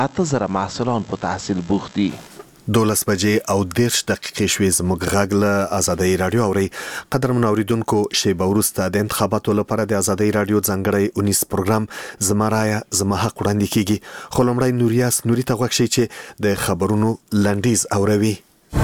8,000 محصلان په تحصیل بوخت دي. 12 بجې او 10 دقیقې شوې. زموږ غږ له آزادۍ رادیو اوري. قدرمن اوریدونکو، شیبه وروسته د انتخاباتو لپاره د آزادۍ رادیو ځانګړی 19 پروګرام زما رایه زما حق وړاندې کیږي. خو لومړی نوریاس نوري ته غوږ شئ چې د خبرونو لنډیز اوروي.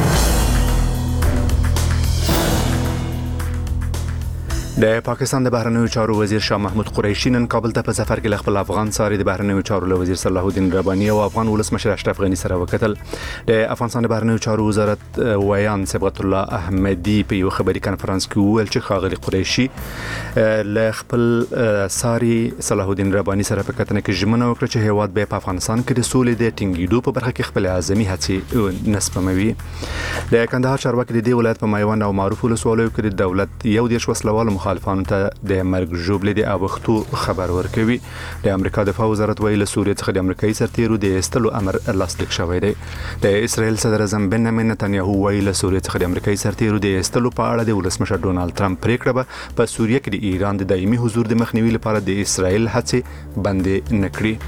د پاکستان د بهرنیو چارو وزیر شاه محمود قریشي نن کابل ته په سفر کې خپل افغان ساري د بهرنیو چارو وزیر صلاح الدین رباني او افغان ولسمشر اشرف غنی سره وکتل. د افغانستان د بهرنیو چارو وزارت ویان صبغت الله احمدی په یو خبري کانفرنس کې وویل چې ښاغلي قریشي له خپل ساري صلاح الدین رباني سره په کتنه کې ژمنه وکړه چې هیواد به په افغانستان کې د سولې د ټینګېدو په برخه کې خپل اعظمي هڅې نسپموي. د کندهار چارواکي د دې ولایت په میوند او معروف ولسوالیو کې د دولت یو دیش وسلوال مخالفانو ته د مرګ ژوبلې د اوختو خبر ورکوي. د امریکا دفاع وزارت ویل سوریه څخه د امریکایي سرتیرو د استلو امر لاسلیک شوی دی. د اسرائیل صدر اعظم بنیامین نتنیاهو ویل سوریه څخه د امریکایي سرتیرو د استلو په اړه د ولسمشر ډونالد ټرمپ پریکړه به په سوریه کې د ایران د دایمي حضور د مخنیوي لپاره د اسرائیل هڅې بندې نه کړي.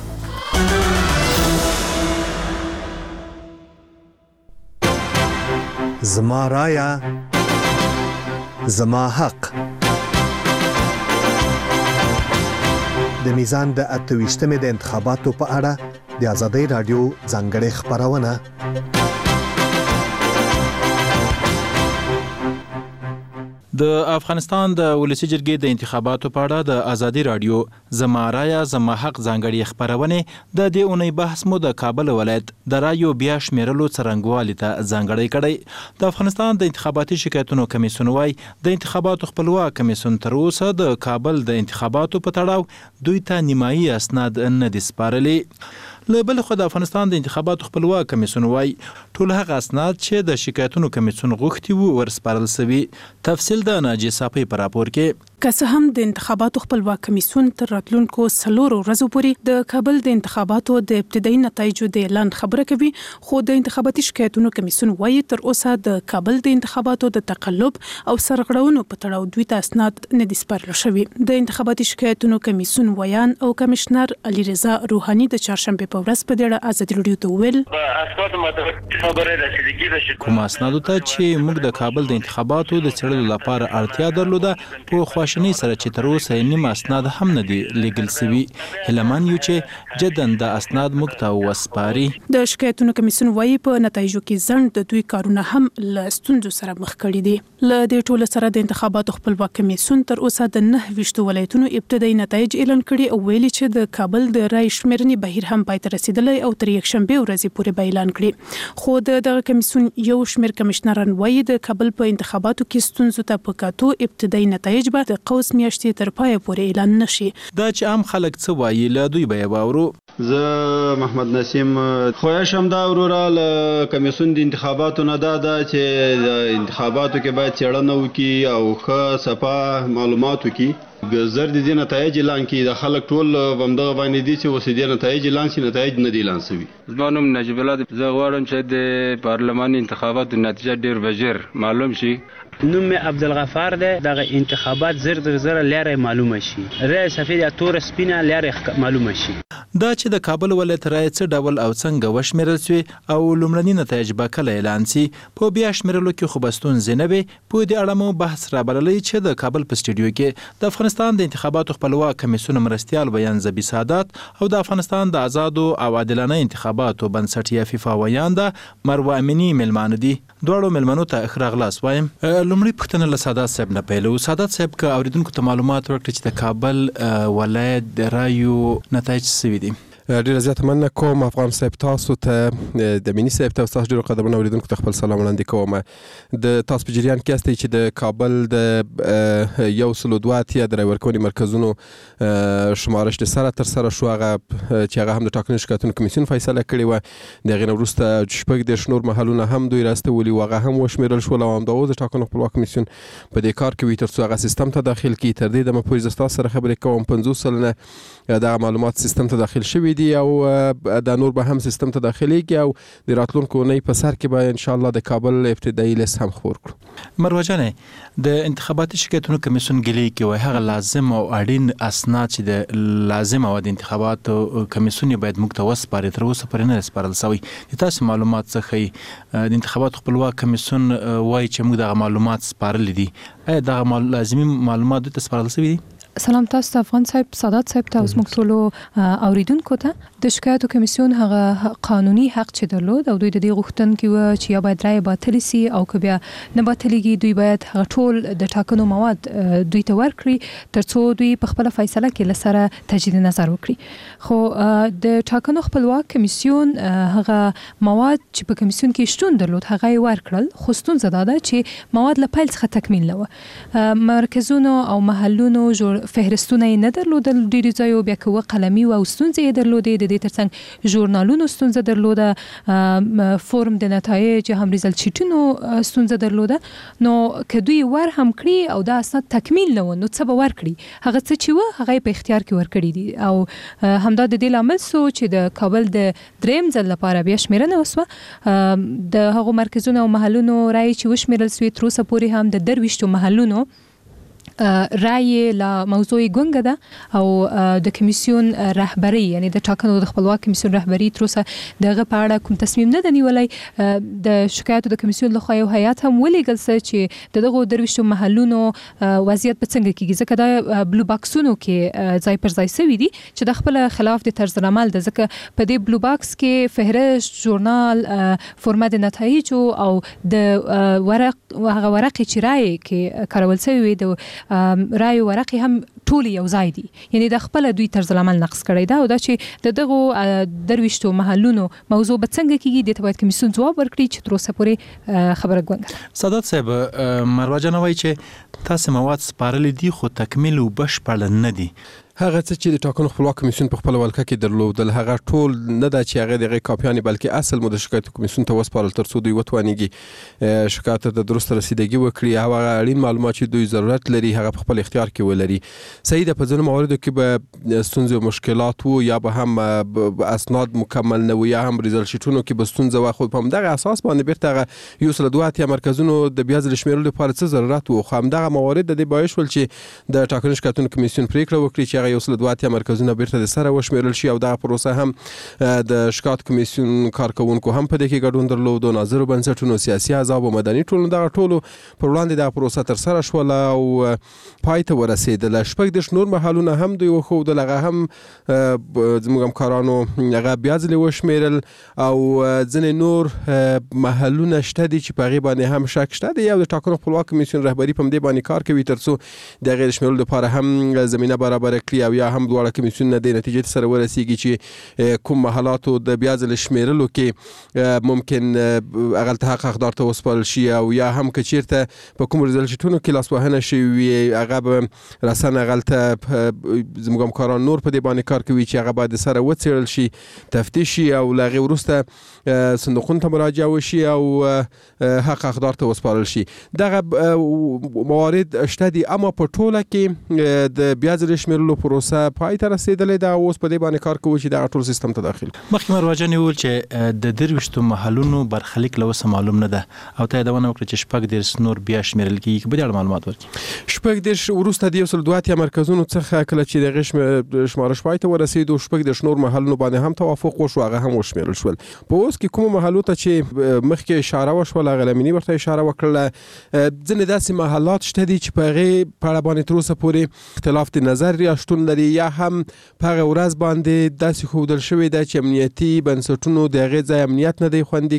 زما رایه زما حق. د میزان د 28مې د انتخاباتو په اړه د آزادۍ رادیو ځانګړې خبرونه. د افغانستان د ولسی جرګې د انتخاباتو په اړه د آزادۍ رادیو زما رایه زما حق ځانګړې خبرونه د دې اونۍ بحث مو د کابل ولایت د رایو بیا شمیرلو څرنګوالي ته ځانګړی کړی. د افغانستان د انتخاباتي شکایتونو کمیسیون وايي د انتخاباتو خپلواک کمیسیون تر اوسه د کابل د انتخاباتو په تړاو دوی ته نیمایي اسناد نه دي سپارلي. له بل خو د افغانستان د انتخاباتو خپلواک کمیسیون وايي ټول هغه اسناد چې د شکایتونو کمیسیون غوښتي وو ورسپارل شوی. تفصیل د ناجی صافی پر راپور کې. که څه هم د انتخاباتو خپلواک کمیسیون تر راتلونکو 4 ورځو پورې د کابل د انتخاباتو د ابتدایي نتایجو د اعلان خبره کوي، خو د انتخاباتي شکایتونو کمیسیون وايي تر اوسه د کابل د انتخاباتو د تقلب او سرغړونو په تړاو دوی ته اسناد نه دي سپارل شوي. د انتخاباتي شکایتونو کمیسیون ویان او کمشنر علي رضا روحاني د چهارشنبه په ورځ په دې اړه آزادۍ رادیو ته وویل کوم اسنادو ته چې موږ د کابل د انتخاباتو د څېړلو لپاره اړتیا درلوده په خواشنۍ سره چې تر اوسه نیم اسناد هم نه دي لیږل شوي. هیلمن یو چې جدن د اسناد موږ ته وسپاري. د شکایتونو کمیسیون وايي په نتایجو کې ځنډ د دوی کارونه هم له ستونزو سره مخ کړي دي. له دې ټولو سره د انتخاباتو خپلواک کمیسیون تر اوسه د 9 ولایتونو ابتدایي نتایج اعلان کړي او ویلي چې د کابل د رای شمیرنې بهیر هم پای ته رسیدلی او تر یکشنبه ورځې پورې به اعلان کړي. خو دغه کمیسیون یو شمېر کمشنران وايي د کابل په انتخاباتو کې ستونزو ته په کتو ابتدایي نتایج به د قوس میاشتې تر پای پورې اعلان نشي. دا چې عام خلک څه وایي له دوی به واورو. زه محمد نسیم خوښم دا وروره له کمیسیون د انتخاباتو نه دا چې د انتخاباتو کې باید څېړنه وکړي او ښه صفا معلومات وکړي. زر د دې نتایج اعلان کړي د خلک ټول همدغه باندې دي چې اوس دې نتایج اعلان شي، نتایج نه دي اعلان شوي. زما نوم نجیب الله دی. زه غواړم چې د پارلماني انتخاباتو نتیجه ډېر به ژر معلوم شي. نوم مې عبدالغفار دی. دغه انتخابات زر در زر لاره معلومه شي، رای سفید یا تور سپینه لاره معلومه شي. دا چې د کابل ولایت رای څه ډول او څنګه وشمیرل شوی او لومړني نتایج به کله اعلان شي په بیا شمیرلو کې خو به ستونزې نه وي. په دې اړه مو بحث رابللی چې د کابل په سټوډیو کې د افغانستان د انتخاباتو خپلواک کمیسیون مرستیال بیان زبی سعادت او د افغانستان د آزادو او عادلانه انتخاباتو بنسټ یا فیفا ویان د مروه امینی ملمانه دي. دواړو ملمنو ته اخراغلاس وایم. لومړی پوښتنه له سعادت صاحب نه پیلو. سعادت صاحب که اوریدونکو ته معلومات ورکړي چې د کابل ولایت د رایو نتایج څه دي؟ ډیره زیاته مننه کوم افغان صاحب. تاسو ته د مینی صاحب ته تاسو ډیرو قدرمنو اوریدونکو ته خپل سلام وړاندې کوم. د تاسو په جریان کې استئ چې د کابل د 102 د رای ورکونې مرکزونو شمارش د سره تر سره شو، هغه چې هغه هم د ټاکنې شکایتونو کمیسیون فیصله کړې و. د هغې نه وروسته شپږ دېرش نور محلونه هم دوی راستولي وو، هغه هم وشمیرل شول او همداوس د ټاکنو خپلواک کمیسیون په دې کار کوي تر څو هغه سیستم ته داخل کړي. تر دې دمه پورې زه ستاسو سره خبرې کوم 50 سلنه دغه معلومات سیستم ته داخل شوي دي دي او د نور به هم سیستم ته داخليږي او د راتلونکو نه په سر کې به ان شاء الله د کابل ابتدایي لیست هم خبر کړو. مروه جانې د انتخاباتي شکایتونو کمیسیون ګلې کې وای هغه لازم او اړین اسناد چې د لازم او د انتخاباتو کمیسیون باید موږ ته وسپاري تر اوسه پرې نه سپارل شوی. د تاسو معلومات څخه د انتخاباتو خپلواک کمیسیون وای چې موږ د معلومات سپارل دي. ایا د لازمي معلومات د سپارل شوی دي؟ سلام تاسو ته افغان صاحب سادات صاحب ته اوس موږ ټول اوریدونکو ته د شکایتو کمیسیون هغه قانوني حق چې درلود او دوی د دې غوښتنې و چې یا باید رای باطل سي او که بیا نه باطلېږي دوی باید هغه ټول د ټاکنو مواد دوی ته ورکړي ترڅو دوی په خپل فیصله کې لسره تجدید نظر وکړي. خو د ټاکنو خپلواک کمیسیون هغه مواد چې په کمیسیون کې شتون درلود هغه یې ورکړل. خو ستونزه دا ده چې مواد له پیل څخه تکمیل نه و. مرکزونو او محلونو فهرستونه یې نه درلودل ډېرو ځایو بیا که قلمي و او ستونزې یې درلودې. د دې ترڅنګ ژورنالونو ستونزه درلوده، فورم د نتایج هم ریزلټ شیټونو ستونزه درلوده. نو که دوی ور هم کړي او دا اسناد تکمیل نه و نو څه به ورکړي؟ هغه څه چې و هغه په اختیار کې ورکړي دي او همدا د دې لامل سو چې د کابل د دریم ځل لپاره بیا شمیرنه وسوه. د هغو مرکزونو او محلونو رای چې وشمیرل سوې تر اوسه پورې هم د 23 محلونو رای لا موضوع ګونګه ده او د کمیسیون رهبری یعنی د ټاکنو د خپلواک کمیسیون رهبری تر اوسه دغه په اړه کوم تصمیم نه دی نیولی. د شکایتو د کمیسیون لخوا یو هیئت هم ولیږل چې دغه 23 محلونو وضعیت په څنګه کېږي، ځکه دا بلو باکسونو کې ځای پر ځای سوي دي چې د خپل خلاف د طرز العمل ده. ځکه په دې بلو باکس کې فهرست، ژورنال، فرمه د نتایجو او د ورق هغه ورقې چې رای کې کارول شوی وي د رای ورقې هم ټول یو ځای دي. یعنی د خپل دوی طرز العمل نقص کړی دا او دا چې د دغه 23 محلونو موضوع به څنګه کېږي د ته باید کمیسیون ځواب ورکړي چې تر اوسه پورې خبره ګونګه. سادات صاحب مروه جان وایي چې تاسو مواد سپارل دي خو تکمیل او بشپړ نه دي. هغه څه چې د ټاکنو خپلواک کمیسیون په خپل ولکه کې درلودل هغه ټول نه ده چې هغه دغه کاپیانې بلکې اصل مو د شکایتو کمیسیون ته وسپارل ترڅو دوی وتوانیږي شکایت ته درست رسیدګي وکړي او هغه اړین معلومات چې دوی ضرورت لري هغه په خپل اختیار کې ولري. صحیح ده، په ځینو مواردو کې به ستونزې او مشکلات وو یا به هم اسناد مکمل نه وو یا هم ریزلټ شیټونو کې به ستونزه وه، خو په همدغه اساس باندې بیرته هغه 102 مرکزونو د بیا ځل شمیرلو لپاره څه ضرورت وو. خو همدغه موارد د دې باعث ول چې د ټاکنو شکایتونو کمیسیون پریکړه وکړي چې هغه 102 مرکزونه بیرته د سره وشمیرل شي او دا پروسه هم د شکایت کمیسیون کارکونکو هم په دې کې ګډون درلود او ناظرو بنسټونو سیاسي احزاب او مدني ټولنو دغه ټولو پر وړاندې دا پروسه تر سره شوله او پای ته ورسېدله. 14 نور محلونه هم دوی وښودل، هغه هم زموږ همکارانو هغه بیا ځلې وشمیرل او ځینې نور محلونه شته دي چې په هغې باندې هم شک شته دی. یو د ټاکنو خپلواک کمیسیون رهبري په همدې باندې کار کوي ترڅو د هغې د شمیرلو لپاره هم زمینه برابره کړي او یا هم دواړه کمیسیون نه د نتیجې سره ورسیږي چې کوم محلاتو د بیا ځل شمیرلو کې ممکن هغه ته حقدار ته وسپارل شي او یا هم که چیرته په کوم ریزلټ شیټونو کې لاسوهنه شوې وي هغه به رسنه هغه ته زموږ همکاران نور په دې باندې کار کوي چې هغه باید سره وڅېړل شي، تفتیش شي او له هغې وروسته صندوقونو ته مراجعه وشي او حقدار ته وسپارل شي. دغه موارد شته دي، اما په ټوله کې د بیا ځل شمیرلو پروسه پای ته رسیدلې ده. اوس په دې باندې کار کوو چې دا ټول سیستم ته داخل. مخکې مروه جان وویل چې د 23 محلونو برخلیک له اوسه معلوم نه ده او ته دا ونه وکړه چې 14 نور بیا شمیرل کېږي. په دې اړه معلومات ورکړي. 14 وروسته د 102 مرکزونو څخه کله چې دغه شمارش پای ته ورسېد او 14 نور محلونو باندې هم توافق وشو هغه هم وشمیرل شول. په اوس کې کوم محلو ته چې مخکې اشاره وشوله غلمینی ورته اشاره وکړله، ځینې داسې محلات شته دي چې په هغې په اړه باندې تر اوسه پورې اختلاف د نظر یا شتون لري یا هم په هغه ورځ باندې داسې ښودل شوې ده چې امنیتي بنسټونو د هغې ځای امنیت نه دی خوندي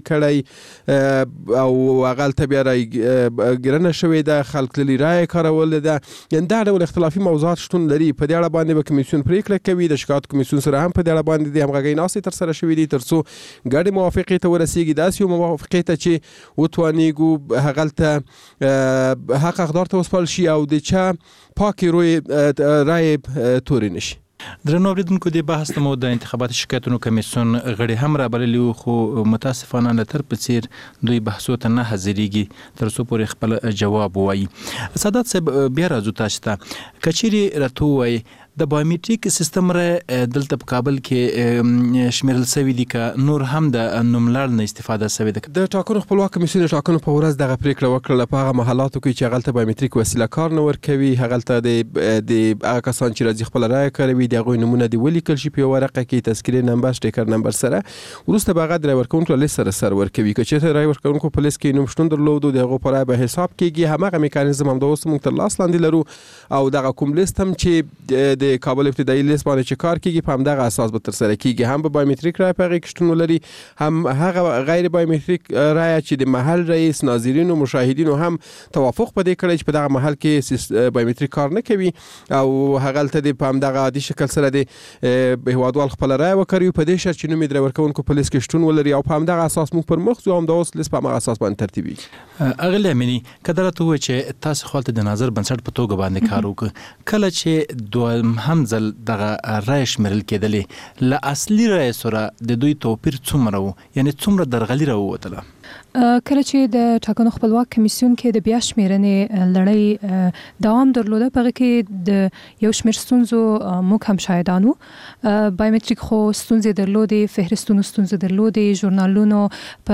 کړی او هغلته بیا رایګرنه شوې ده، خلک تللي رایه کارولې ده. یعنې دا ډول اختلافي موضوعات شتون لري. په دې اړه باندې به کمیسیون پریکړه کوي. د شکایت کمیسیون سره هم په دې اړه باندې د همغږۍ ناستې ترسره شوې دي ترڅو ګډې موافقې ته ورسیږي، داسې یو موافقې ته چې وتوانیږو هغلته حقدار ته وسپارل شي او د چا پاکې روی رای تورې نشي. درنو اوریدونکو د بحث مو د انتخاباتي شکایتونو کمیسیون غړي هم رابللي وو، خو متاسفانه له تر په څیر دوی بحثو ته نه حاضرېږي تر څو پورې خپل جواب ووایي. سادات صاحب بیا راځو تاسو ته، که چیرې راته ووایي د بایومټریک سیستم را دلته په کابل کې شمیرل شوی دي که نور هم د نوملړ نه استفاده شوی ده؟ د ټاکنو خپلواک کمیسیون ټاکنو په ورځ دغه پریکړه وکړه په هغه محلاتو کې چې هغلته بایومټریک وسیله کار نه ورکوي، هغلته د هغه کسان چې راځي خپل رایه کوي د هغوی نومونه دې ولیکل شي په ورقه کې تذکرې نمبر سټیکر نمبر سره، وروسته به هغه د رای ورکوونکو لیست سره ورکوي. که چېرته رای ورکوونکو په لیست کې نوم شتون درلود د هغو په رایه به حساب کېږي. هماغه میکانیزم هم د اوس موږ تر لاس لاندې لرو او دغه کوم لیست هم چې د کابل ابتدایي لیست باندې چې کار کېږي په همدغه اساس به ترسره کېږي. هم به بایومټریک رایه په هغې کې شتون ولري، هم هغه غیر بایومټریک رایه چې د محل رئیس، ناظرینو، مشاهدینو هم توافق په دې کړی چې په دغه محل کې بایومټریک کار نه کوي او هغلته د په همدغه عادي شکل سره د هیوادوال خپل رایه وکړي په دې شرط چې نوم یې د رای ورکوونکو په لیست کې شتون ولري او په همدغه اساس موږ پر مخ ځو. هم د اوس لیست په همغه اساس باندې ترتیبیږي. اغلی امینی که درته ووایي چې تاسو خو هلته د ناظر بنسټ په توګه باندې کار وکړ، کله چې دویم هم ځل دغه رایه شمیرل کېدلې له اصلي رایې سره د دوی توپیر څومره و؟ یعنې څومره درغلي راووتله؟ کله چې د ټاکنو خپلواک کمیسیون کې د بیا شمیرنې لړۍ دوام درلوده، په هغه کې د یو شمېر ستونزو موږ هم شاهدان وو. بایومټریک خو ستونزې درلودې، فهرستونو ستونزې درلودې، ژورنالونو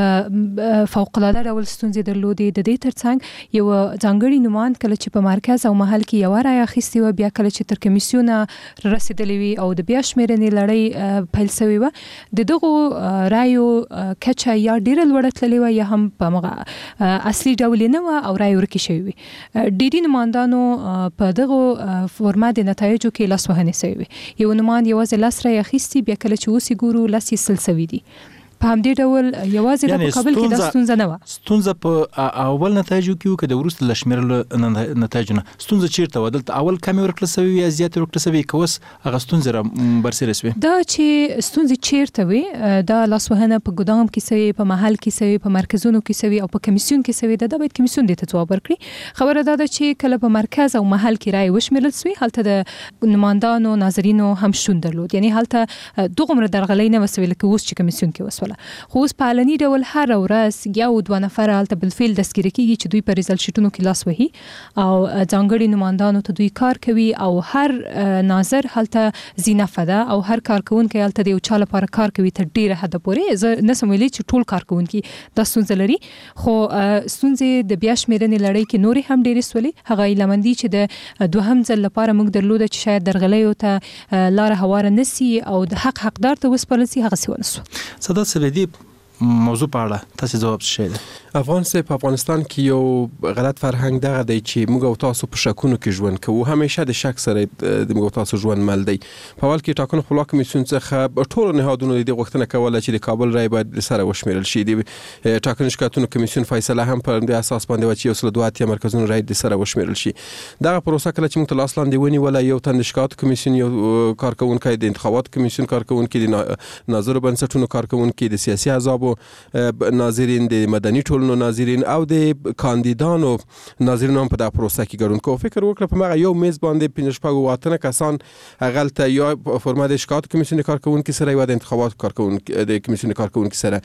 په فوق‌العاده ډول ستونزې درلودې. د دې ترڅنګ یو ځانګړي نوماند کله چې په مرکز او محل کې یوه رایه اخیستې وه، بیا کله چې تر کمیسیونه رسېدلې وي او د بیا شمیرنې لړۍ پیل شوې وه، د دغو رایو کچه یا ډېره لوړه تللې وه یا هم په هغه اصلي ډول نه وه او رایې ورکې شوې وي. ډېري نمایندانو په دغو فورمه د نتایجو کې لاسوهنې شوې وي. یو نمایند یوازې 10 رایې اخیستي، بیا کله چې اوس یې ګورو 10 یې سل شوي دي. په همدې ډول یوازې د مقابل کې د ستونزه نه وه. ستونزه په اول نتایجو کې وو که د وروسته له شمیرلو نتایجو نه؟ ستونزه چیرته وه؟ دلته اول کمې ورکړل شوې وي یا زیاتې ورکړل شوې که اوس هغه ستونزې را برسېره شوې؟ دا چې ستونزې چیرته وي، دا لاسوهنه په ګدام کې شوې، په محل کې شوې، په مرکزونو کې شوې او په کمیسیون کې شوې ده. دا باید کمیسیون دې ته ځواب ورکړي. خبره دا ده چې کله په مرکز او محل کې رایې وشمیرل شوې، هلته د نمایندانو، ناظرینو هم شتون درلود. یعنې هلته دغومره درغلۍ نه وه شوې لکه اوس چې کمیسیون کې وسوله. خو اوس په علني ډول هر ورځ یو 2 نفر هلته بالفعل دستګیره کېږي چې دوی په ریزلټ شیټونو کې لاس وهي او ځانګړي نمایندانو ته دوی کار کوي او هر ناظر هلته زینفه ده او هر کارکوونکی هلته د یو چا لپاره کار کوي تر ډېره حده پورې. زه نسم ویلی چې ټول کارکوونکي دا ستونزه لري، خو ستونزې د بیا شمیرنې لړۍ کې نورې هم ډېرې سولې. هغه ایلمندي چې د دوهم ځل لپاره موږ درلوده چې شاید درغلیو ته لاره هواره نسی او د حقدار ته وسپارل سي، هغه سی ونسو. سادات سویدی موضوع په اړه تاسو ځواب شئ؟ افغان سه په افغانستان کې یو غلط فرهنګ دغه دی چې موږ او تاسو په شکونو کې ژوند کوو. همیشه د شک سره د موږ او تاسو ژوند مل دی. په اول کې ټاکنو خپلواک کمیسیون څخه ټول نهادونو د غوښتنه کوله چې د کابل رای باید سره وشمیرل شي. د ټاکنو شکایتونو کمیسیون فیصله هم پر دې اساس باندې و چې یو سل 2 مرکزونو رای د سره وشمیرل شي. دغه پروسه کله چې موږ ته لاس لاندې ونیوله، یو تن د شکایت کمیسیون یو کارکونکي، د انتخابات کمیسیون کارکونکي، د ناظرو بنسټونو کارکونکي، د سیاسي احزابو ناظرین، د مدني ټولنو ناظرین او د کاندیدانو ناظرین هم په دغه پروسه کې ګډون کوي. فکر وکړه په مغه یو میز باندې 15 کسان هغلته یا فرما د شکایت کمیسیون کارکونکي سره یا د انتخابات کارکونکي د کمیسیون کارکونکي سره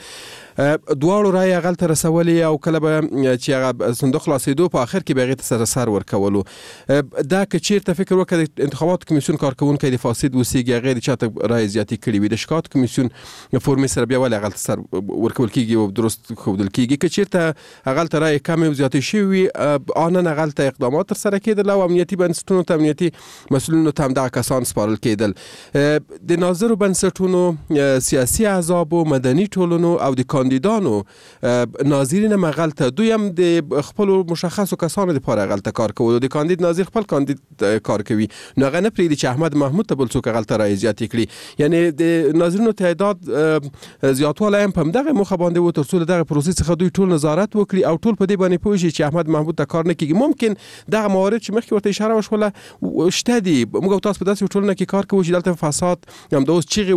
دواړو رای هغلته رسولې او کله به چې هغه صندوق خلاصېدو په اخر کې به هغې ته سر ورکولو. دا که چېرته فکر وکړه د انتخابات کمیسیون کارکونکی د فاسد اوسېږي، هغې د چاته رای زیاتې کړي وي، د شکایت کمیسیون فورمې سره بیا ولې هغلته سر ورکول کېږي او درست ښودل کېږي. که چېرته هغلته رای کمې او زیاتې شوي وي، آنن هغلته اقدامات ترسره کېدل او امنیتي بنسټونو ته، امنیتي مسؤلینو ته همدغه کسان سپارل کېدل. د ناظرو بنسټونو، سیاسي احزابو، مدني ټولنو او د کاندیدانو ناظرین هم هغلته دوی هم د خپلو مشخصو کسانو دپاره هغلته کار کوي. د کاندید ناظر خپل کاندید کار کوي، نو هغه نه پرېږدي چې احمد محمود ته بل څوک هغلته رایې زیاتې کړي. یعنې د ناظرینو تعداد زیاتوالی هم په همدغه موخه باندې و تر څو له دغه پروسې څخه دوی ټول نظارت وکړي او ټول په دې باندې پوه شي چې احمد محمود ته کار نه کېږي. ممکن دغه موارد چې مخکې ورته اشاره وشوله شته دي. موږ او تاسو په داسې ټولنه کې کار کوو چې دلته فساد همدا اوس چیغې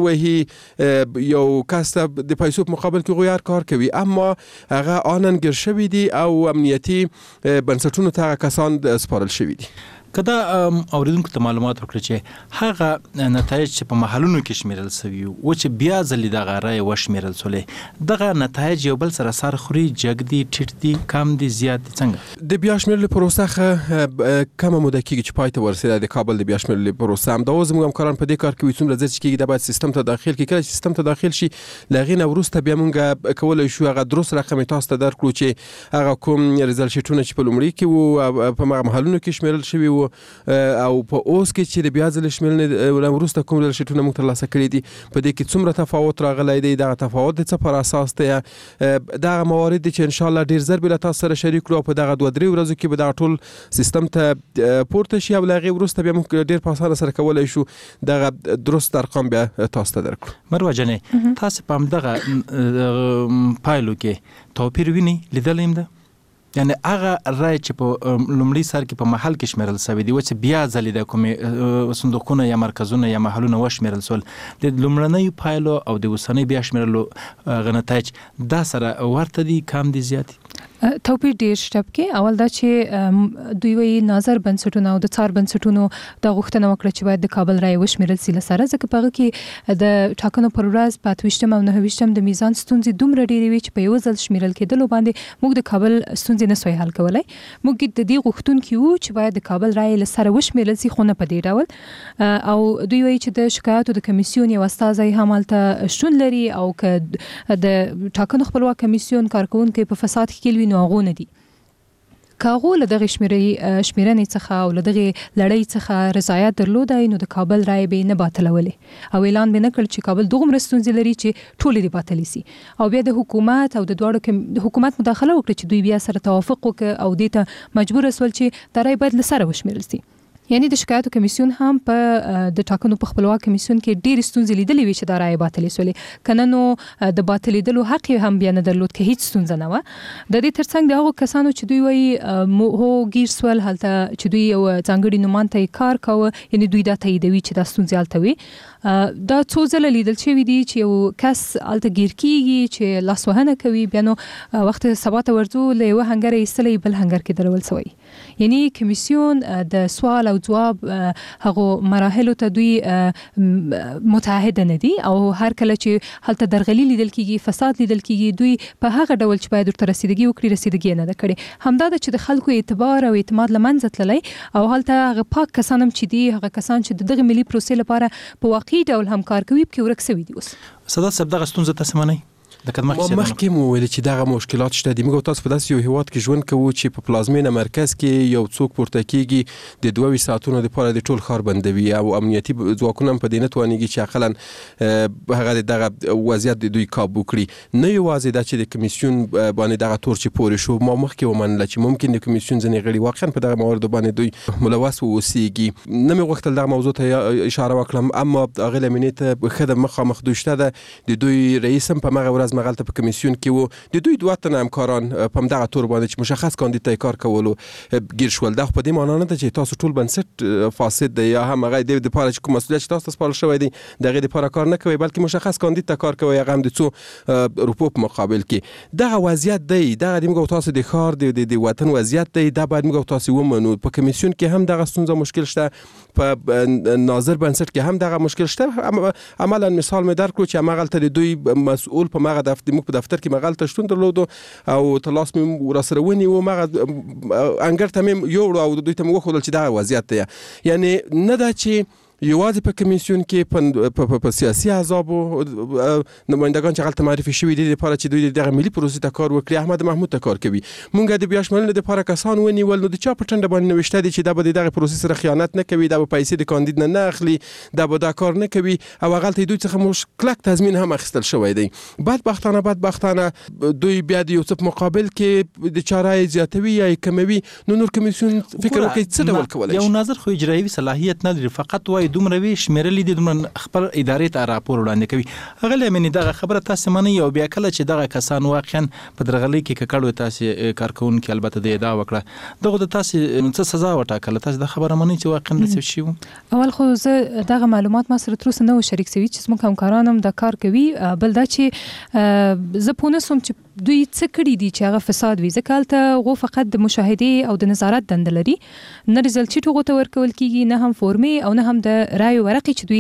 وهي، یو کس ته د پیسو په مقابل کې هغوی کار کوي، اما هغه آنن ګیر شوي دي او امنیتي بنسټونو ته هغه کسان سپارل شوي دي. کدا اوریدونکو ته معلومات ورکړي چې هغه نتایج چې په محلونو کې شمیرل شوی او چې بیا ځلې دغه رای وشمیرل سولې دغه نتایج یو بل سره سر خوري جګدي ټیټدي کم دي زیات څنګه د بیا شمیرل پروسه کومه موده کېږي چې پای ته ورسېده د کابل د بیا شمیرل پروسه هم دا زموږ همکاران په دې کار کې څومره ځل چې کېږي دا باید سیستم ته داخل کړي کله چې سیستم ته داخل شي لغې نه وروسته بیا موږ کولای شو هغه درست رقم تاسو ته درکړو چې هغه کوم ریزلټ شیټونه چې په لومړي کې وو په محلونو کې شمیرل شوی وو او په اوس کې چې د بیا ځل شمیرل وروسته کوم ریزلټ شیټونه موږ ترلاسه کړي دي په دې کې څومره تفاوت راغلی دی دا تفاوت د څه پر اساس دی دا موارد چې ان شاء الله ډیر زر بل تاسو سره شریک کړو په دغه 2-3 ورځو کې به دا ټول سیستم ته پورته شي او لغې وروسته بیا موږ ډیر په اسانه سره کولای شو دغه درست ارقام بیا تاسو ته درکړو. مروه جنې تاسو په دغه پایلو کې توپیر ویني لیدل هم ده یعنی هغه رای چې په لومړي سر کې په محل کې شمیرل شوی دی چې بیا ځلې د کومې صندوقونه یا مرکزونه یا محلونه وشمیرل سول د لومړنۍ پایلو او د اوسنۍ بیا شمیرلو غنتایج دا سره ورته دي کم دي زیات توپیر ډیر شته کې اول دا چې دوی وی نظر بنسټونه او د څار بنسټونو د غوښتنه وکړه چې باید د کابل رای وشمیرل سي لسره ځکه په کې د ټاکنو پر ورځ 25 او 29 د میزان ستونزې دومره ډېرې وي چې په یو ځل شمیرل کېدل باندې موږ د کابل ستونزې نه سوي حل کولای موږ د دې غوښتونکو یو چې باید د کابل رای لسره وشمیرل سي خو نه په دې ډول او دوی وی چې د شکایتو د کمیسیون یو استازي همالته شتون لري او که د ټاکنو خپلواک کمیسیون کارکونکو په فساد کې نو هغه نه دي کاغو له دغه شمیرنې څخه او له دغه لړۍ څخه رضایت درلودای نو د کابل رای به نه باطلولې او اعلان به نه کړ چې کابل دومره ستونزې لري چې ټول دې باطلې سي او بیا د حکومت او د دواړو د حکومت مداخله وکړي چې دوی بیا سره توافق وکړي او دې ته مجبور شول چې د رای باید لسره وشمیرل سي یعنی د شکایتو کمیسیون هم په د ټاکنو په خپلواک کمیسیون کې ډېر ستونزې لیدلې وي چې دا رای باطلې سولې کنه نو د باطلېدلو حق هم بیا نه درلود کې هیڅ ستونزه نه و د دې ترڅنګ د هغو کسانو چې دوی وایي هو گیر سوال هلته چې دوی یو ځانګړي نومان ته کار کاوه یعنی دوی دا تاییدوي چې دا ستونزې هلته وي دا څو ځله لیدل شوي دي چې یو کس هلته گیر کیږي چې لاسوهنه کوي بیا نو وخت سبا ته ورځو له یوه هنګره ایستلی بل هنګر کې درول سوی یعنی کمیسیون د سوال او جواب هغه مراحل ته دوی متعهد نه دي او هر کله چې هلته درغلي لیدل کیږي فساد لیدل کیږي دوی په هغه ډول چې باید ورته رسیدګي وکړي رسیدګي نه ده کړې همدا د چې د خلکو اعتبار او اعتماد لمنځه تللی او هلته هغه پاک کسان هم چې دي هغه کسان چې دغه ملي پروسې لپاره په واقعي ډول همکار کوي په ورک سوي دي اوس صدا صاحب دغه ستونزه تاسو منئ مخکې مو ویل چې دغه مشکلات شته دي موږ تاسو په داسې یو هیواد کې ژوند کوو چې په پلازمینه مرکز کې یو څوک پورته کیږي د 22 ساعتونو لپاره د ټول ښار بندوي او امنیتي ځواکونه په دې نه توانېږي چې اقلا هغه دغه وضعیت د دوی کابو کړي نه یوازې دا چې د کمیسیون باندې دغه تور چې پورې شو ما مخکې ومنل چې ممکن د کمیسیون ځینې غړي واقعا په دغه موارد باندې دوی ملوث اوسېږي نه مې غوښتل دغه موضوع ته اشاره وکړم اما هغه لمنې ته خدای مخامخ دوی شته د دوی رئیس هم په مغه ورځ مغلطه په کمیسیون کې وو د دوی دوه تنه همکاران په دغه تور باندې چې مشخص کاندید ته کار کولو گیر شول دا په دې معنی نه ده چې تاسو ټول بنسټ فاسد دی یا هم هغه د لپاره چې کوم مسؤلیت تاسو سپارل شوی دی دغه لپاره کار نه کوي بلکې مشخص کاندید ته کار کوي هغه هم د څو روپو په مقابل کې دغه وضعیت دی دغه موږ تاسو د ښار د وطن وضعیت دی دا باید موږ تاسو ومنو په کمیسیون کې هم دغه ستونزه مشکل شته په ناظر بنسټ کې هم دغه مشکل شته عملا مثال مې درکړو چې مغلطه دوی مسؤل په مغه دفتر په دفتر کې مغلطه شتون درلود او تلاس مې ورسره ونی و مغه انګر ته مې یو او دوی ته مې وښودل چې دا وضعیت دی یعنی نه دا چې یوازې په کمیسیون کې په سیاسي احزاب او نمایندگان چې غلط معرفي شوي دي لپاره چې دوی دغه ملي پروسې ته کار وکړي احمد محمود ته کار کوي مونږ د بیا شمولنې لپاره کسان ونیول نو د چا په ټنډه باندې نوشته دي چې دا به دغه پروسې سره خیانت نه کوي دا به پیسې د کاندید نه اخلي دا به دا کار نه کوي او غلطي دوی څخه مشکلک تضمین هم اخیستل شوی دی بدبختانه دوی بیا د یو څه مقابل کې د چارای زیاتوي یا کموي نو نور کمیسیون فکر وکړي څه ډول کولای یو نظر خو اجرایي صلاحیت نه لري فقط وای دومره وی شمیرلې دي دومره خپل ادارې ته راپور وړاندې کوي هغه لمنې دغه خبره تاسو منئ او بیا کله چې دغه کسان واقعا په درغلي کې ککړو تاسو کارکونکو البته د ادعا وکړه دغه د تاسو څه سزا وټاکله تاسو د خبره منئ چې واقعا څه شي اول خو زه دغه معلومات ما سره تر اوسه نه شریک شوي چې زموږ همکاران هم د کار کوي بل دا چې زه پونه سم چې دوی څه کړي دي چې هغه فساد وي، ځکه هلته هغو فقط د مشاهدې او د نظارت دنده لري، نه ریزلټ شیټ هغو ته ورکول کیږي، نه هم فورمې او نه هم د رایو ورقې چې دوی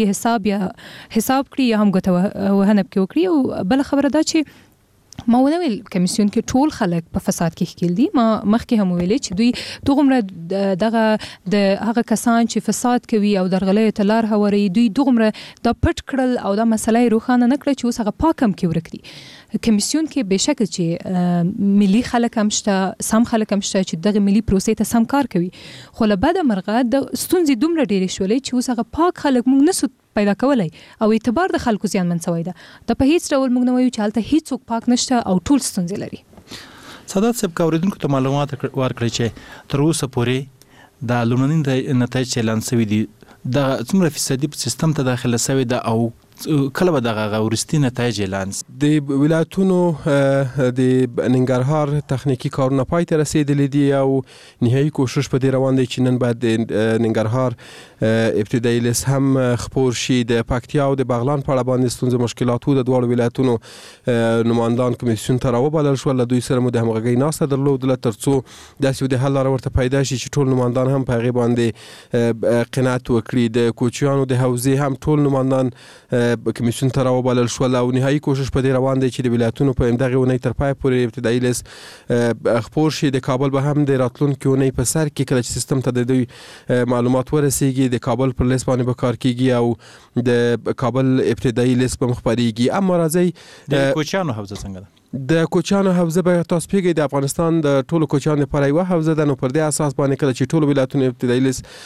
حساب کړي یا هم ګوته وهنه پکې وکړي. او بله خبره دا چې ما ونه ویل کمیسیون کې ټول خلک په فساد کې ښکیل دي، ما مخکې هم ویلې چې دوی دوغمره دغه د هغه کسان چې فساد کوي او درغلیو ته لار هواروي، دوی دوغمره دا پټ کړل او دا مسله یې روښانه نه کړه چې اوس هغه پاک هم کې ورک دي. کمیسیون کې بېشکه چې ملي خلک هم شته، سم خلک هم شته چې دغه ملي پروسې ته سم کار کوي، خو له بده مرغه د ستونزې دومره ډېرې شولې چې اوس هغه پاک خلک موږ نسو پیدا کولای او اعتبار د خلکو زیانمن شوی ده. د په هیڅ ډول موږ نه وایو چې هلته هیڅوک پاک نشته او ټول ستونزې لري. سادات صاحب اوریدونکو ته معلومات ورکړي چې تر اوسه پورې د لومړني نتایج چې اعلان شوي دي د څومره فیصدي په سیستم ته داخله شوی ده او کله به دغه وروستي نتایج اعلان شي؟ د ولایتونو د ننګرهار تخنیکی کارونه پای ته رسیدلي دي او نهایي کوشش په دې روان دی چې نن باید د ننګرهار ابتدایي لیست هم خپور شي. د پکتیا او د بغلان په اړه باندې ستونزې مشکلاتو د دواړو ولایتونو نمایندان کمیسیون ته راوبلل شول، له دوی سره مو د همغږۍ ناسته درلودله تر څو داسې د حل لاره ورته پیدا شي چې ټول نمایندان هم په هغې باندې قناعت وکړي. د کوچیانو د حوزې هم ټول نمایندان کمیسیون ته راوبلل شول او نهایي کوشش په دې روان دی چې د ولایتونو په همدغې اونۍ تر پای پورې ابتدایي لیست خپور شي. د کابل به هم د راتلونکې اونۍ په سر کې کله چې سیستم ته د دوی معلومات ورسیږي د کابل پر لیست باندې به کار کیږي او د کابل ابتدایي لیست به خپریږي. اما راځئ د کوچیانو حوزه څنګه ده؟ د کوچیانو حوزه به تاسو پیږئ د افغانستان د ټولو کوچیانو لپاره یوه حوزه ده، نو پر دې اساس باندې کله چې ټولو ولایتونو ابتدایي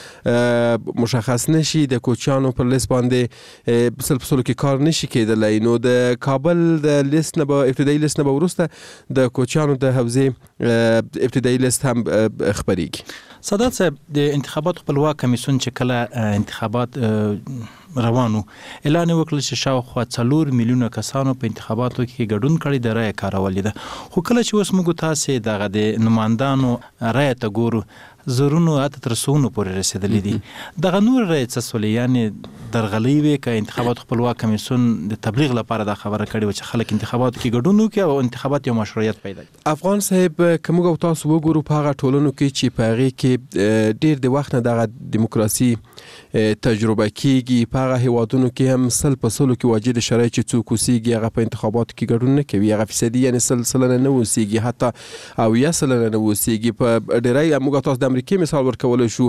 لیست مشخص نشي د کوچیانو پر لیست باندې سل په سلو کې کار نشي کېدلی، نو د کابل د لیست نه به ابتدایي لیست نه به وروسته د کوچیانو د حوزې ابتدایي لیست هم خپریږي. سادات صاحب د انتخاباتو خپلواک کمیسیون چې کله انتخابات روانو اعلان وکړل چې شاوخوا 4 میلیونه کسانو په انتخاباتو کې ګډون کړی د رایې کارولې ده، خو کله چې اوس موږ تاسې دغه د نمایندانو رایې ته ګورو زرونو حتی تر سوونو پورې رسېدلي دي، دغه نور رایې څه سولې؟ یعنې درغلۍ وې که انتخاباتو خپلواک کمیسیون د تبلیغ لپاره دا خبره کړې وه چې خلک انتخاباتو کې ګډون وکړي او انتخابات یو مشروعیت پیدا کړي؟ افغان صاحب که موږ او تاسو وګورو په هغه ټولنو کې چې په هغې کې ډېر د وخت نه دغه دیموکراسي تجربه کیږي، په هغه هیوادونو کې هم سل په سلو کې واجد شرایط چې څوک اوسیږي هغه په انتخاباتو کې ګډون نه کوي، هغه فیصدي یعنې 100% نه اوسیږي، حتی 80% نه اوسیږي. په ډېری موږ تاسو د امریکې مثال ورکولی شو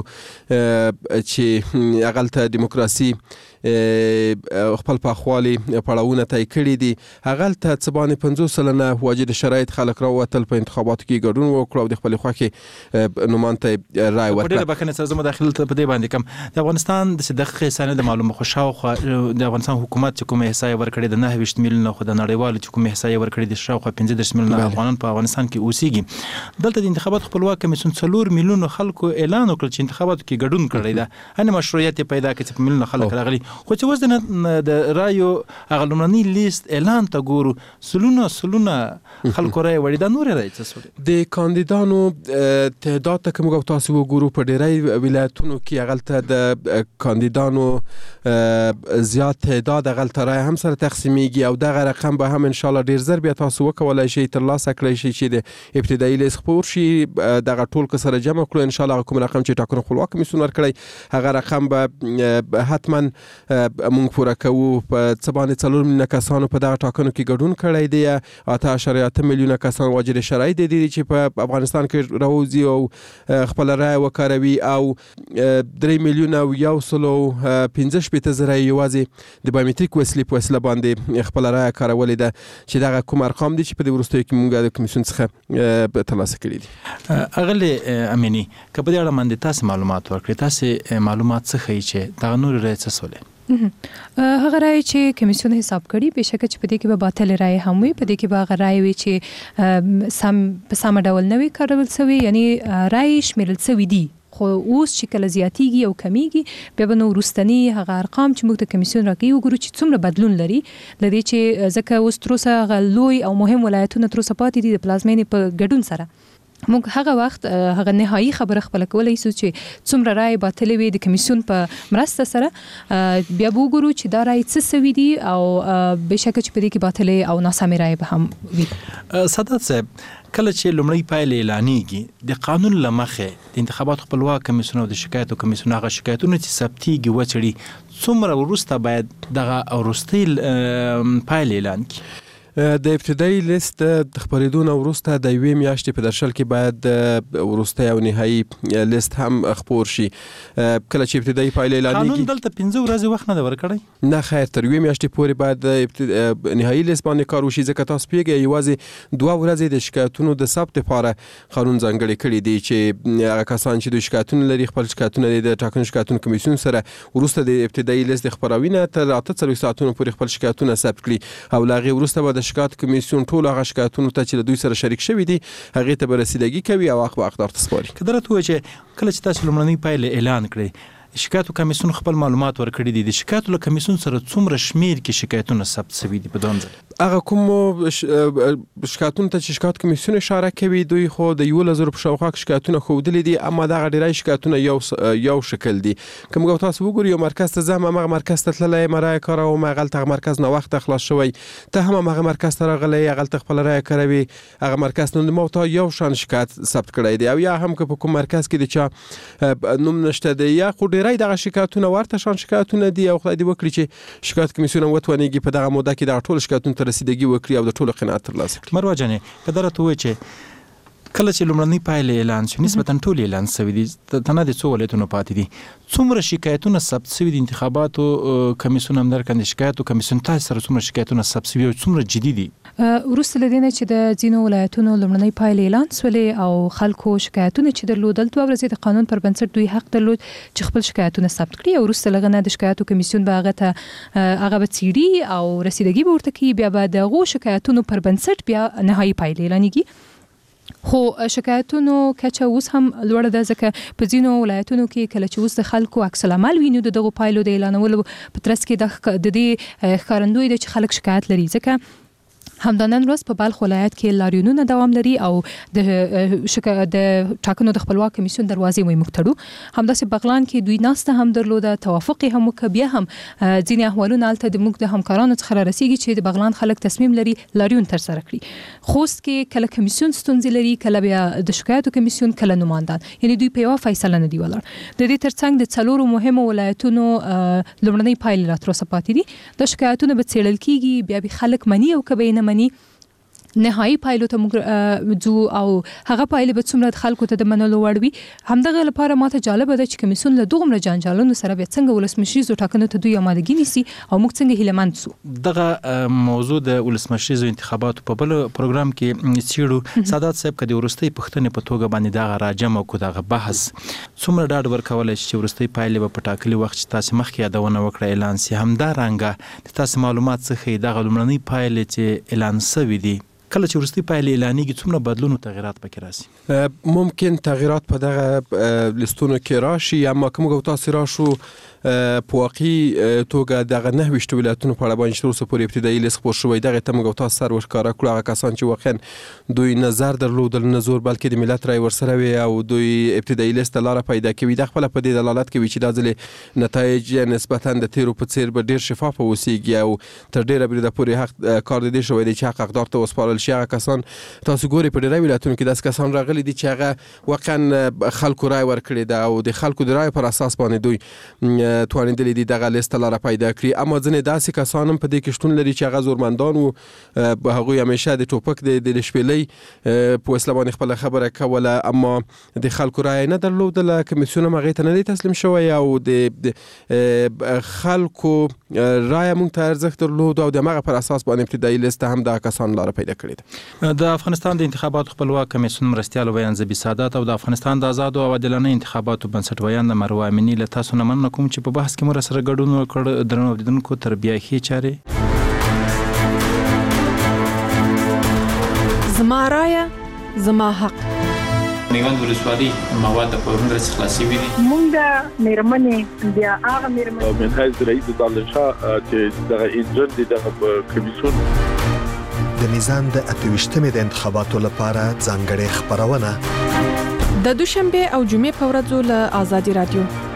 چې هغلته دیموکراسي خپل پخوالي پړاوونه طی کړي دي، هغلته څه باندې 50% واجد شرایط خلک راووتل په انتخاباتو کې ګډون وکړو او د خپلې خوښې نومان ته رایه ورکړه. په ډېره بښنې سره زه مداخلت په دې باندې کوم. د افغانستان داسې دقیقې احصایې نه ده معلومه، خو شاوخوا د افغانستان حکومت چې کومه احصایه ورکړې ده 29 میلیونه، خو د نړیوالو چې کومه احصایه ورکړې ده شاوخوا 15 میلیونه افغانان په افغانستان کې اوسیږي. دلته د انتخابات خپلواک کمیسیون 4 میلیونه خلکو اعلان وکړ چې انتخاباتو کې ګډون کړی ده، ان مشروعیت پیدا کړي چې په میلیونه خلک راغلي، خو چې اوس د رایو هغه لومړني لیست اعلان ته ګورو سلونه خلکو رایې وړي، دا نورې رایې څه سولې؟ د کاندیدانو تعداد ته که موږ تاسو وګورو په ډېری ولایتونو کې هغلته د کاندیدانو زیات تعداد هغلته رایې هم سره تقسیمیږي او دغه رقم به هم انشاءالله ډېر زر بیا تاسو وکولی شئ ترلاسه کړی شئ چې د ابتدایي لیست خپور شي، دغه ټول که سره جمع کړو انشاءالله کوم رقم چې ټاکنو خپلواک کمیسیون ورکړی هغه رقم به حتما مونږ پوره کوو. په څه باندې 4 میلیونه کسانو په دغه ټاکنو کې ګډون کړی دی، 8.8 میلیونه کسان واجد شرایط دي چې په افغانستان کې راوځي او خپل رایه وکاروي او 3 میلیونه او 115 زره یوازې د بایومټریک وسیلې په وسیله باندې خپل رایه کارولې ده، چې دغه کوم ارقام دي چې په دې وروستیو کې موږ د کمیسیون څخه ترلاسه کړي دي. اغلې امینی که په دې اړه باندې تاسو معلومات ورکړئ، تاسو معلومات څه ښیي چې دغه نورې رایې څه سولې؟ هغه رایې چې کمیسیون حساب کړي بېشکه چې په دې کې به باطل رایې هم وي، په دې کې به هغه رایې وي چې په سمه ډول نه وي کارول شوي، یعنې رایې شمیرل شوي دي، خو اوس چې کله زیاتیږي او کمیږي بیا به نو وروستني هغه ارقام چې موږ ته کمیسیون راکوي وګورو چې څومره بدلون لري، د دې چې ځکه اوس تر اوسه هغه لوی او مهم ولایتونه تر اوسه پاتې دي د پلازمینې په ګډون سره موږ هغه وخت هغه نهایی خبره خپل کولای شو چې څومره رای باطل وي د کمیسیون په مرسته سره بیا وګورو چې دا رای څه سوي دي او بشکه چې په دې کې باطل او ناسمه رای به هم وي. سادات صاحب کله چې لومړی پایلې اعلانېږي د قانون له مخې د انتخاباتو خپلواک کمیسیون او د شکایتو کمیسیون هغه شکایتونه چې ثبتېږي وڅېړي څومره وروسته باید دغه وروستۍ پایلې اعلان کړي؟ د ابتدایي لیست د خبرېدو نه وروسته د یوې میاشتې په درشل کې باید وروستی او نهایي لیست هم خپور شي. کله چې ابتدایي پایلې اعلانېږي قانون دلته 15 ورځې وخت نه دی ورکړی؟ نه خیر، تر یوې میاشتې پورې باید نهایي لیست باندې کار وشي، ځکه تاسو پوهېږئ یوازې 2 ورځې د شکایتونو د ثبت لپاره قانون ځانګړی کړي دي چې هغه کسان چې د شکایتونه لري خپل شکایتونه د ټاکنو شکایتونو کمیسیون سره وروسته د ابتدایي لیست د خپراوي نه تر 48 ساعتونو پورې خپل شکایتونه ثبت کړي او له هغې وروسته به د شکایت کمیسیون ټول هغه شکایتونو ته چې له دوی سره شریک شوي دي هغې ته به رسیدګي کوي او حق به حقدار ته سپاري. که درته ووایي چې کله چې تاسو لومړنۍ پایلې اعلان کړئ شکایتو کمیسیون خپل معلومات ورکړي دي، د شکایتو له کمیسیون سره څومره شمیر کې شکایتونه ثبت شوي دي په دوم ځل؟ هغه کوم شکایتونو ته چې شکایت کمیسیون اشاره کوي دوی خو د 11,000 په شاوخوا کې شکایتونه ښودلي دي، اما دغه ډیری شکایتونه یو شکل دي. که موږ تاسو وګورو یو مرکز ته ځم همغه مرکز ته تللی یم رایه کاروم، هغلته مرکز ناوخته خلاص شوی، ته هم همغه مرکز ته راغلی هغلته خپله رایه کاروي، هغه مرکز نه ما ته یو شان شکایت ثبت کړی دی او یا هم که په کوم مرکز کې د چا نوم نشته دی یا خو ډیری دغه شکایتونه ورته شان شکایتونه دي او خدای دې وکړي چې شکایت کمیسیون وتوانېږي په دغه موده کې دغه ټول شکایتونو ته رسیدګي وکړي او د ټولو قناعت ترلاسه کړي. مروه جانې که درته ووایي چې کله چې لومړنۍ پایلې اعلان شو نسبتا ټول اعلان شوي دي، تنه د څو ولایتونو پاتې دي، څومره شکایتونه ثبت شوي دي انتخاباتو کمیسیون همدارکن د شکایتو کمیسیون تاسو سره څومره شکایتونه ثبت شوي او څومره جدي دي؟ وروسته له دې نه چې د ځینو ولایتونو لومړنۍ پایلې اعلان شولې او خلکو شکایتونه چې درلودل 2 ورځې د قانون پر بنسټ دوی حق درلود چې خپل شکایتونه ثبت کړي او وروسته له هغه نه د شکایتو کمیسیون به هغه به څیړي او رسیدګي به ورته کوي، بیا به د هغو شکایتونو پر بنسټ بیا نهایي پایلې اعلانېږي. خو شکایتونو کچه اوس هم لوړه ده ځکه په ځینو ولایتونو کې کله چې اوس د خلکو عکس العمل وینو د دغو پایلو د اعلانولو په ترڅ کې د دې ښکارندوی ده چې خلک شکایت لري، ځکه همدا نن ورځ په بلخ ولایت کې لاریونونه دوام لري او د ټاکنو د خپلواک کمیسیون دروازې موږ تړو. همداسې بغلان کې دوی ناسته هم درلوده، توافق هم وکړ، بیا هم ځینې احوالونه هلته د موږ د همکارانو څخه رارسیږي چې د بغلان خلک تصمیم لري لاریون ترسره کړي. خوست کې کله کمیسیون ستونزې لري، کله بیا د شکایتو کمیسیون، کله نمایندان، یعنی دوی په یوه فیصله نه دي ولاړ. د دې ترڅنګ د 4 مهمو ولایتونو لومړنۍ پایلې راتروسه پاتې دي. د شکایتونو به څېړل کیږي، بیا به خلک مني او که به یې نه مني نهایي پایلو ته موږ ځو او هغه پایلې به څومره خلکو ته د منلو وړ وي. همدغه لپاره ماته جالبه ده چې کمیسیون له دومره جنجالونو سره بیا څنګه ولسمشریزو ټاکنو ته دوی آمادګي نیسي او موږ څنګه هیلهمند سو. دغه موضوع د ولسمشریزو انتخاباتو په بل پروګرام کې څیړو. سادات صاحب که د وروستۍ پوښتنې په توګه باندې دغه راجمع کو دغه بحث څومره ډاډ ورکولی شي چې وروستۍ پایلې به په ټاکلي وخت چې تاسو مخکې یادونه وکړه اعلان سي؟ همدارنګه د تاسو معلومات څخه دغه لومړنۍ پایلې چې اعلان شوي دي کله چې وروستۍ پایلې اعلانېږي څومره بدلون او تغیرات پکې راسي؟ ممکن تغیرات په دغه لیستونو کې راشي، اما که موږ تاسو راشو په واقعي توګه دغه 29 ولایتونو په اړه باندې چې اوسه پورې ابتدایي لیست خپور شوی دغه ته موږ تاسو سره ورښکاره کړو هغه کسان چې واقعا دوی نظر درلودل نه زور بلکې د ملت رای ورسره وي او دوی ابتدایي لیست لاره پیدا کوي، د خپل په دې دلالت کوي چې دا ځلې نتایج نسبتا د تیرو په څیر به ډیر شفاف اوسېږي او تر ډیره بریده پورې حق کار د دې شوی دی چې حق حقدار ته وسپارل شي. هغه کسان تاسو ګوري په ډیری ولایتونو کې داسې کسان راغلي دي چې هغه واقعا خلکو رای ورکړي ده او د خلکو د رای پر اساس باندې دوی توانېدلي دي دغه لیست لاره پیدا کړي. اما ځینې داسې کسان هم په دې کې شتون لري چې هغه زورمندان وو، هغوی همیشه د ټوپک د شپېلۍ په وسیله باندې خپله خبره کوله اما د خلکو رای نه درلودله، کمیسیون هم هغې ته نه دی تسلیم شوی او د خلکو رای موږ ته ارزښت درلود او د همغه پر اساس باندې ابتدایي لیست هم دغه کسان لاره پیدا کړې ده. د افغانستان د انتخاباتو خپلواک کمیسیون مرستیال ویان زبی سادات او د افغانستان د آزادو او عادلانه انتخاباتو بنسټ ویان د مروه امینی له تاسو نه مننه کوم چې په بحث کې مو سره ګډون وکړ. درنو اوریدونکو تر بیا ښې چارې. زما رایه زما حق. میوند ولسوالۍ مواد په مرسته خلاصي وي. مونږ د میرمنې بیا هغه میرمنې من حیث رئیس دالشاه چې دغه انجن دغه کمیسیون د میزان د 28مې د انتخاباتو لپاره ځانګړې خبرونه د دوشنبه او جمعې په ورځو له آزادي رادیو